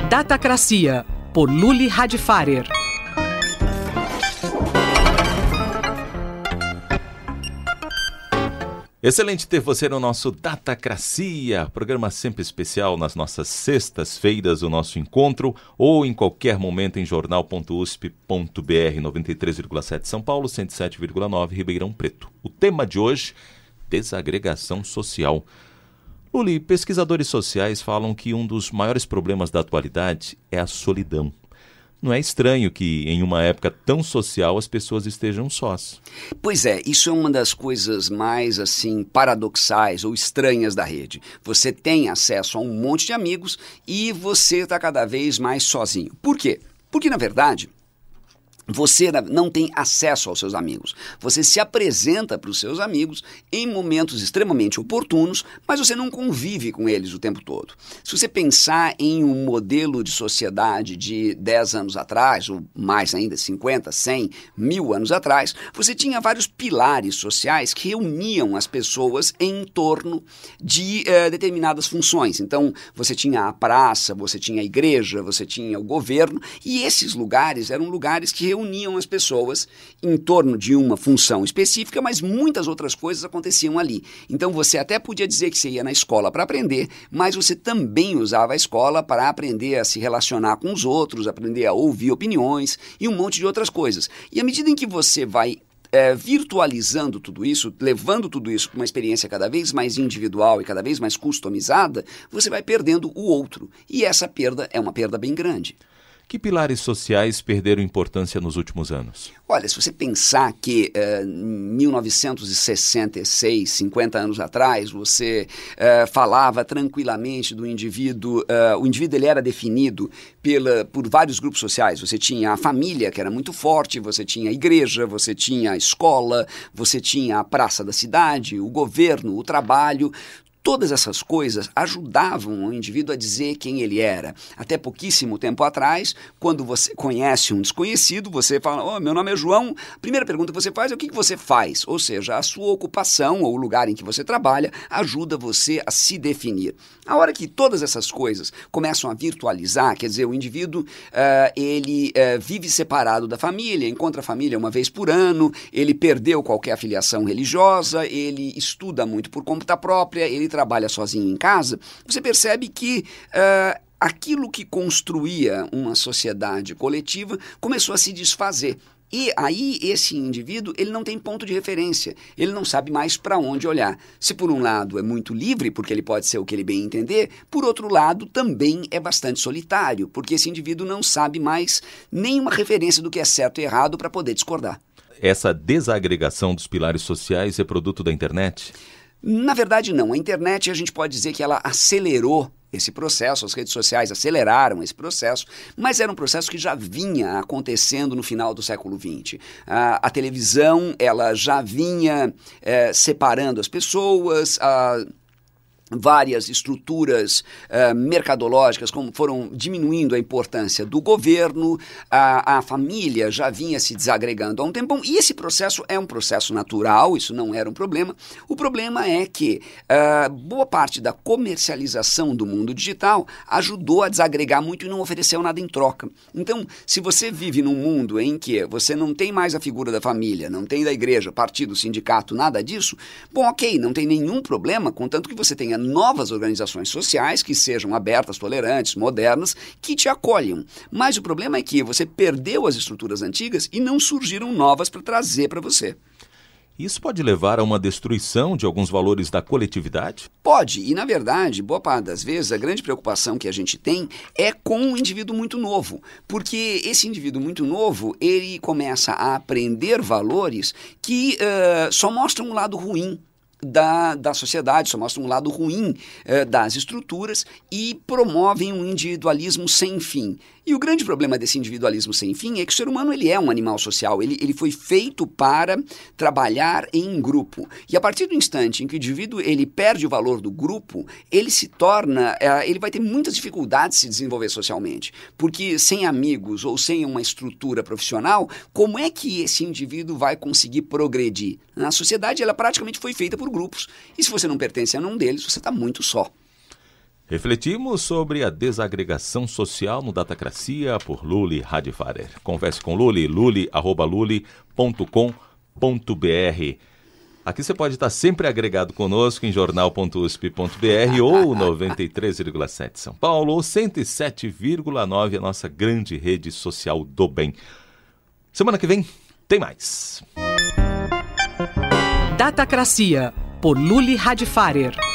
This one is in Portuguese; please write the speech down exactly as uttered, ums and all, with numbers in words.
Datacracia, por Luli Radfarer. Excelente ter você no nosso Datacracia, programa sempre especial nas nossas sextas-feiras, o nosso encontro, ou em qualquer momento em jornal ponto u s p ponto b r, noventa e três vírgula sete São Paulo, cento e sete vírgula nove Ribeirão Preto. O tema de hoje, desagregação social. Luli, pesquisadores sociais falam que um dos maiores problemas da atualidade é a solidão. Não é estranho que, em uma época tão social, as pessoas estejam sós. Pois é, isso é uma das coisas mais, assim, paradoxais ou estranhas da rede. Você tem acesso a um monte de amigos e você está cada vez mais sozinho. Por quê? Porque, na verdade, você não tem acesso aos seus amigos. Você se apresenta para os seus amigos em momentos extremamente oportunos, mas você não convive com eles o tempo todo. Se você pensar em um modelo de sociedade de dez anos atrás, ou mais ainda, cinquenta, cem, mil anos atrás, você tinha vários pilares sociais que reuniam as pessoas em torno de eh, determinadas funções. Então, você tinha a praça, você tinha a igreja, você tinha o governo, e esses lugares eram lugares que reuniam uniam as pessoas em torno de uma função específica, mas muitas outras coisas aconteciam ali. Então você até podia dizer que você ia na escola para aprender, mas você também usava a escola para aprender a se relacionar com os outros, aprender a ouvir opiniões e um monte de outras coisas. E à medida em que você vai É, virtualizando tudo isso, levando tudo isso para uma experiência cada vez mais individual e cada vez mais customizada, você vai perdendo o outro. E essa perda é uma perda bem grande. Que pilares sociais perderam importância nos últimos anos? Olha, se você pensar que em uh, mil novecentos e sessenta e seis, cinquenta anos atrás, você uh, falava tranquilamente do indivíduo, uh, o indivíduo ele era definido pela, por vários grupos sociais. Você tinha a família, que era muito forte, você tinha a igreja, você tinha a escola, você tinha a praça da cidade, o governo, o trabalho. Todas essas coisas ajudavam o indivíduo a dizer quem ele era. Até pouquíssimo tempo atrás, quando você conhece um desconhecido, você fala, oh, meu nome é João, a primeira pergunta que você faz é o que você faz? Ou seja, a sua ocupação ou o lugar em que você trabalha ajuda você a se definir. A hora que todas essas coisas começam a virtualizar, quer dizer, o indivíduo uh, ele uh, vive separado da família, encontra a família uma vez por ano, ele perdeu qualquer afiliação religiosa, ele estuda muito por conta própria, ele trabalha sozinho em casa, você percebe que uh, aquilo que construía uma sociedade coletiva começou a se desfazer. E aí esse indivíduo ele não tem ponto de referência, ele não sabe mais para onde olhar. Se por um lado é muito livre, porque ele pode ser o que ele bem entender, por outro lado também é bastante solitário, porque esse indivíduo não sabe mais nenhuma referência do que é certo e errado para poder discordar. Essa desagregação dos pilares sociais é produto da internet? Na verdade, não. A internet, a gente pode dizer que ela acelerou esse processo, as redes sociais aceleraram esse processo, mas era um processo que já vinha acontecendo no final do século vinte. A, a televisão, ela já vinha é, separando as pessoas, a várias estruturas uh, mercadológicas como foram diminuindo a importância do governo, a, a família já vinha se desagregando há um tempão, e esse processo é um processo natural, isso não era um problema. O problema é que uh, boa parte da comercialização do mundo digital ajudou a desagregar muito e não ofereceu nada em troca. Então, se você vive num mundo em que você não tem mais a figura da família, não tem da igreja, partido, sindicato, nada disso, bom, ok, não tem nenhum problema, contanto que você tenha novas organizações sociais que sejam abertas, tolerantes, modernas, que te acolham. Mas o problema é que você perdeu as estruturas antigas e não surgiram novas para trazer para você. Isso pode levar a uma destruição de alguns valores da coletividade? Pode, e na verdade, boa parte das vezes, a grande preocupação que a gente tem é com um indivíduo muito novo, porque esse indivíduo muito novo, ele começa a aprender valores que uh, só mostram um lado ruim Da, da sociedade, só mostra um lado ruim eh, das estruturas e promovem um individualismo sem fim. E o grande problema desse individualismo sem fim é que o ser humano ele é um animal social, ele, ele foi feito para trabalhar em grupo. E a partir do instante em que o indivíduo ele perde o valor do grupo, ele se torna, eh, ele vai ter muitas dificuldades de se desenvolver socialmente. Porque sem amigos ou sem uma estrutura profissional, como é que esse indivíduo vai conseguir progredir? A sociedade ela praticamente foi feita por grupos. E se você não pertence a nenhum deles, você está muito só. Refletimos sobre a desagregação social no Datacracia por Luli Radfarer. Converse com Luli, luli arroba luli ponto com ponto br. Aqui você pode estar sempre agregado conosco em jornal ponto usp ponto br ou noventa e três vírgula sete São Paulo ou cento e sete vírgula nove a nossa grande rede social do bem. Semana que vem tem mais. Datacracia por Luli Radfarer.